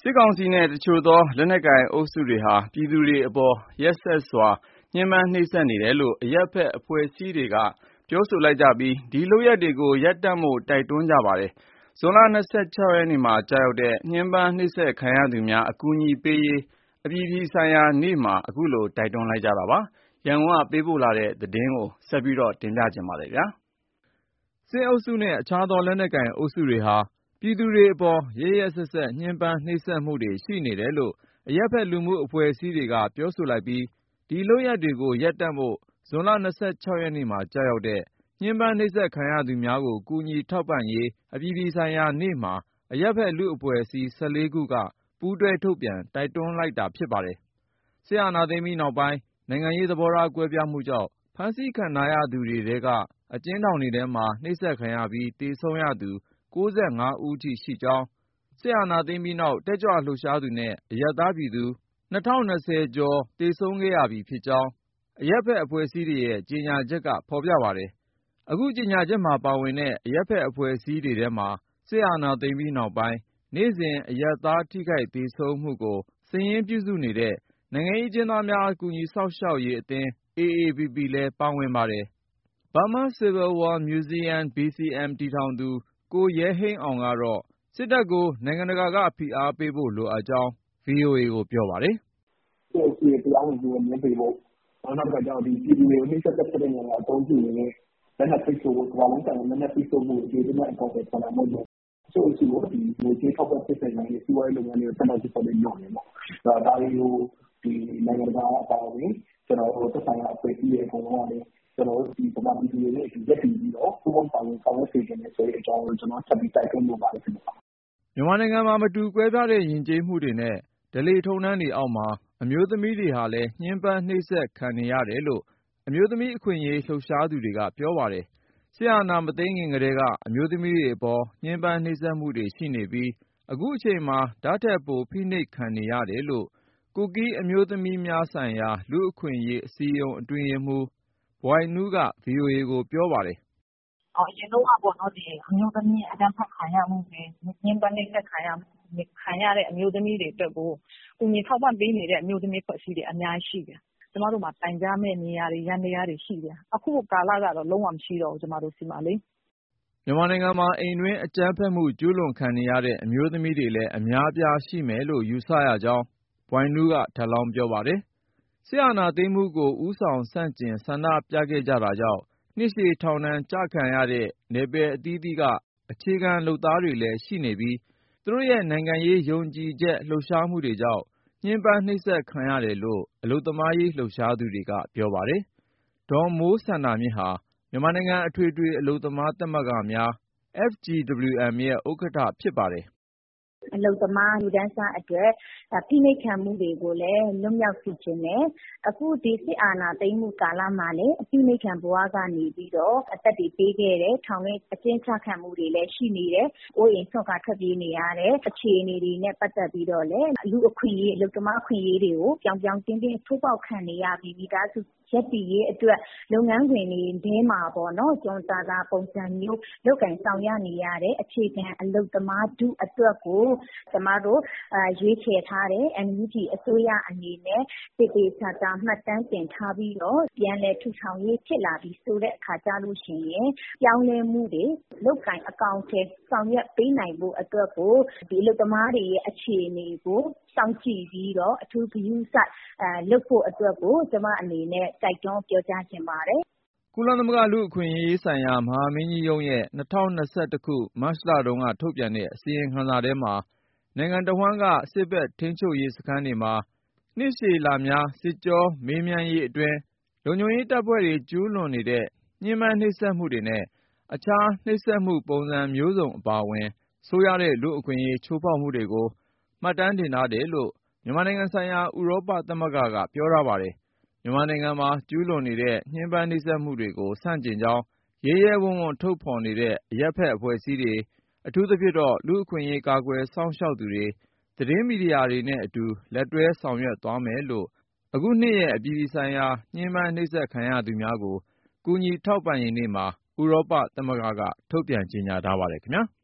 စစ်ကောင်စီနဲ့တချို့သောလက်နက်ကိုင်အုပ်စုတွေဟာပြည်သူတွေအပေါ်ရက်စက်စွာညှဉ်းပန်းနှိပ်စက်နေတယ်လို့အရပ်ဖက်အဖွဲ့အစည်းတွေကပြောဆိုလိုက်ကြပြီးဒီလုပ်ရပ်တွေကိုရပ်တန့်ဖို့တိုက်တွန်းကြပါတယ်။ဇွန်လ26 ရက်နေ့မှာကြာရောက်တဲ့ညှဉ်းပန်းနှိပ်စက်ခံရသူများအကူအညီပေးရေးအပြည်ပြည်ဆိုင်ရာနေ့မှာအခုလိုတိုက်တွန်းလိုက်ကြတာပါ။ရန်ကုန်ကပေးပို့တဲ့သတင်းကိုဆက်ပြီးတင်ပြပါမယ်။စစ်အုပ်စုနဲ့အခြားသောလက်နက်ကိုင်အုပ်စုတွေဟာပြည်သူတွေအပေါ်ရက်ရက်စက်စက်ညှဉ်းပန်းနှိပ်စက်မှုတွေရှိနေတယ်လို့အရပ်ဖက်လူမှုအဖွဲ့အစည်းတွေကပြောဆိုလိုက်ပြီးဒီလုပ်ရပ်တွေကိုရပ်တန့်ဖို့ဇွန်လ26 ရက်နေ့မှာကြာရောက်တဲ့ညှဉ်းပန်းနှိပ်စက်ခံရသူများကိုကူညီထောက်ပံ့ရေးအပြည်ပြည်ဆိုင်ရာနေ့မှာအရပ်ဖက်လူ့အဖွဲ့အစည်း14ခုကပူးတွဲထုတ်ပြန်တိုက်တွန်းလိုက်တာဖြစ်ပါတယ်။စစ်အာဏာသိမ်းပြီးနောက်ပိုင်းနိုင်ငံရေးသဘောထားကွဲပြားမှုကြောင့်ဖမ်းဆီးခံထားရသူတွေထဲကအကျဉ်းထောင်တွေထဲမှာနှိပ်စက်ခံရပြီးသေဆုံးရသူ95 ဦးထိရှိကြောင်းစစ်အာဏာသိမ်းပြီးနောက်တက်ကြွလှုပ်ရှားသူနဲ့အရပ်သားပြည်သူ2020ကျော်သေဆုံးခဲ့ရပြီဖြစ်ကြောင်းအရပ်ဖက်အဖွဲ့အစည်းတွေရဲ့ကြေညာချက်ကဖော်ပြပါတယ်။အခုကြေညာချက်မှာပါဝင်တဲ့အရပ်ဖက်အဖွဲ့အစည်းတွေထဲမှာစစ်အာဏာသိမ်းပြီးနောက်ပိုင်းနေ့စဉ်အရပ်သားထိခိုက်သေဆုံးမှုကိုစာရင်းပြုစုနေတဲ့နိုင်ငံရေးအကျဉ်းသားများကူညီစောင့်ရှောက်ရေးအသင်း AAPP လည်းပါဝင်ပါတယ်။ Burma Civil War Museum BCM တည်ထောင်သူကိုရဲဟိန်းအောင်ကတော့စစ်တပ်ကိုနိုင်ငံတကာကဖိအားပေးဖို့လိုအပ်ကြောင်း VOA ကိုပြောပါတယ်။“စစ်အုပ်စုရဲ့တရားဝင်မှုကိုငြင်းပယ်ဖို့၊နောက်တခါကျတော့ပြည်သူတွေကိုနှိပ်စက်သတ်ဖြတ်တဲ့နေရာမှာအသုံးပြုနေတဲ့လက်နက်ပိတ်ဆို့ဖို့ကမ္ဘာလုံးဆိုင်ရာလက်နက်ပိတ်ဆို့မှုကိုကျေနပ်အကောင်အထည်ဖော်နိုင်ဖို့လို။စစ်အုပ်စုကိုငွေကြေးထောက်ပံ့ပေးနိုင်ရေးစီးပွားရေးလုပ်ငန်းတွေကိုဆက်လက်လုပ်ဆောင်ဖို့လိုတယ်ပေါ့။ဒါတွေကိုနိုင်ငံတကာအပါအဝင်သက်ဆိုင်ရာအဖွဲ့အစည်းတွေအကုန်လုံးကလည်းဗမာပြည်သူတွေနဲ့အတူရပ်တည်ပြီးတော့ပူးပေါင်းပါဝင်ဆောင်ရွက်စေချင်တယ်ဆိုတဲ့အကြောင်းကိုထပ်ပြီးတိုက်တွန်းလိုပါတယ်ခင်ဗျ။ ” မြန်မာနိုင်ငံမှာမတူကွဲပြားတဲ့ယဉ်ကျေးမှုတွေနဲ့ဓလေ့ထုံးတမ်းတွေအောက်မှာအမျိုးသမီးတွေဟာလည်းညှဉ်းပန်းနှိပ်စက်ခံနေရတယ်လို့အမျိုးသမီးအခွင့်အရေးလှုပ်ရှားသူတွေကပြောပါတယ်။စစ်အာဏာမသိမ်းခင်ကတည်းကအမျိုးသမီးတွေအပေါ်ညှဉ်းပန်းနှိပ်စက်မှုတွေရှိနေပြီးအခုအချိန်မှာဒါ့ထက်ပိုဖိနှိပ်ခံနေရတယ်လို့ကူကီးအမျိုးသမီးများဆိုင်ရာလူ့အခွင့်အရေးအစည်းအရုံးအတွင်းရေးမှူးဘွိုင်နူးက VOA ကိုပြောပါတယ်။ “အရင်တုန်းကပေါ့နော်အမျိုးသမီးအကြမ်းဖက်ခံရမှုတွေညှဉ်းပန်းနှိပ်စက်ခံရတဲ့အမျိုးသမီးတွေအတွက်ကိုကူညီထောက်ပံ့ပေးနေတဲ့အမျိုးသမီးအဖွဲ့အစည်းတွေအများကြီးရှိတယ်။ကျမတို့မှာတိုင်ကြားမယ့်နေရာတွေယန္တရားတွေရှိတယ်။အခုကာလကတော့လုံးဝမရှိတော့ဘူးကျမတို့ဆီမှာလေ။ ” မြန်မာနိုင်ငံမှာအိမ်တွင်းအကြမ်းဖက်မှုကျူးလွန်ခံနေရတဲ့အမျိုးသမီးတွေလည်းအများအပြားရှိမယ်လို့ယူဆရကြောင်းဘွိုင်နူးကထပ်လောင်းပြောပါတယ်။စစ်အာဏာသိမ်းမှုကိုဦးဆောင်ဆန့်ကျင်ဆန္ဒပြခဲ့ကြတာကြောင့်နှစ်ရှည်ထောင်ဒဏ်ကျခံရတဲ့နယ်ပယ်အသီးသီးကအခြေခံလုပ်သားတွေလည်းရှိနေပြီးသူတို့ရဲ့နိုင်ငံရေးယုံကြည်ချက်လှုပ်ရှားမှုတွေကြောင့်ညှဉ်းပန်းနှိပ်စက်ခံရတယ်လို့အလုပ်သမားရေးလှုပ်ရှားသူတွေကပြောပါတယ်။ဒေါ်မိုးစန္ဒာမြင့်ဟာမြန်မာနိုင်ငံအထွေထွေအလုပ်သမားသမဂ္ဂများ FGWM ရဲ့ဥက္ကဋ္ဌဖြစ်ပါတယ်။ “အလုပ်သမားလူတန်းစားအတွက်ဖိနှိပ်ခံမှုတွေကိုလည်းလွတ်မြောက်စေချင်တယ်။အခုဒီစစ်အာဏာသိမ်းမှုကာလမှာလည်းအဖိနှိပ်ခံဘဝကနေပြီးတော့အသက်တွေပေးခဲ့တယ်။ထောင်ထဲအကျဉ်းချခံမှုတွေလည်းရှိနေတယ်။အိုးအိမ်စွန့်ခွာထွက်ပြေးနေရတဲ့အခြေအနေတွေနဲ့ပတ်သက်ပြီးတော့လည်းလူ့အခွင့်အရေးအလုပ်သမားအခွင့်အရေးတွေကိုပြောင်ပြောင်တင်းတင်းချိုးဖောက်ခံနေရပြီးမိသားစုရပ်တည်ရေးအတွက်လုပ်ငန်းခွင်တွေထဲမှာပေါ့နော်သာသာပုံစံမျိုးလုပ်ကိုင်ဆောင်ရွက်နေရတဲ့အခြေခံအလုပ်သမားထုအတွက်ကိုကျမတို့ရွေးချယ်ထားတဲ့ NUG အစိုးရအနေနဲ့သေသေချာချာမှတ်တမ်းတင်ထားပြီးတော့ပြန်လည်ထူထောင်ရေးဖြစ်လာပြီဆိုတဲ့အခါကျလို့ရှိရင်ပြောင်းလဲမှုတွေလုပ်ကိုင်အကောင်အထည်ဆောင်ရွက်ပေးနိုင်ဖို့အတွက်ကိုဒီအလုပ်သမားတွေရဲ့အခြေအနေကိုစောင့်ကြည့်ပြီးတော့အထူးဂရုစိုက်လုပ်ဖို့အတွက်ကိုကျမအနေနဲ့တိုက်တွန်းပြောကြားချင်ပါတယ်။ ” ကုလသမဂ္ဂလူ့အခွင့်အရေးဆိုင်ရာမဟာမင်းကြီးရုံးရဲ့2021ခုမတ်လတုန်းကထုတ်ပြန်တဲ့အစီရင်ခံစာထဲမှာနိုင်ငံတဝှမ်းကစစ်ဘက်ထိန်းချုပ်ရေးစခန်းတွေမှာနှစ်ရှည်လများစစ်ကြောမေးမြန်းရေးအတွင်းလုံခြုံရေးတပ်ဖွဲ့တွေကျူးလွန်နေတဲ့ညှဉ်းပန်းနှိပ်စက်မှုတွေနဲ့အခြားနှိပ်စက်မှုပုံစံမျိုးစုံအပါအဝင်ဆိုးရွားတဲ့လူ့အခွင့်အရေးချိုးဖောက်မှုတွေကိုမှတ်တမ်းတင်ထားတယ်လို့မြန်မာနိုင်ငံဆိုင်ရာဥရောပသမဂ္ဂကပြောထားပါတယ်။မြန်မာနိုင်ငံမှာကျူးလွန်နေတဲ့ညှဉ်းပန်းနှိပ်စက်မှုတွေကိုဆန့်ကျင်ကြောင်းရဲရဲဝံ့ဝံ့ထုတ်ဖော်နေတဲ့အရပ်ဖက်အဖွဲ့အစည်းတွေအထူးသဖြင့်လူ့အခွင့်အရေးကာကွယ်စောင့်ရှောက်သူတွေသတင်းမီဒီယာတွေနဲ့အတူလက်တွဲဆောင်ရွက်သွားမယ်လို့အခုနှစ်ရဲ့အပြည်ပြည်ဆိုင်ရာညှဉ်းပန်းနှိပ်စက်ခံရသူများကိုကူညီထောက်ပံ့ရေးနေ့မှာဥရောပသမဂ္ဂကထုတ်ပြန်ကြေညာထားပါတယ်ခင်ဗျာ။